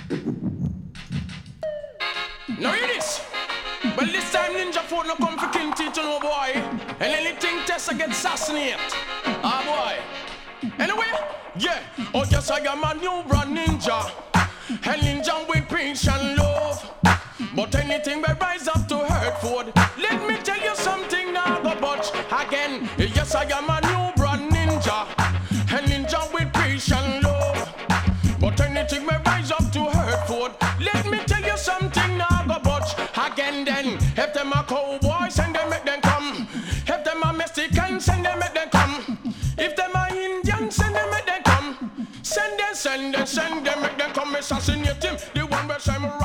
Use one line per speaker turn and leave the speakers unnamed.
Now hear this. Well, this time Ninja Four no come for King Tito, no boy. And anything Tessa get assassinated. Ah boy. Anyway, yeah. Oh yes, I am a new brand ninja. And ninja with peace and love. But anything will rise up to hurt food. Let me tell you something now, go butch again. Yes, I am a new brand ninja. And ninja with peace and love. But anything may rise up to hurt food. Let me tell you something now, go butch again then. If them a cowboys, send them, make them come. If them a Mexican, send them, make them come. If them a Indian, send them, make them come. Send them, make them come assassinate him. The one where samurai.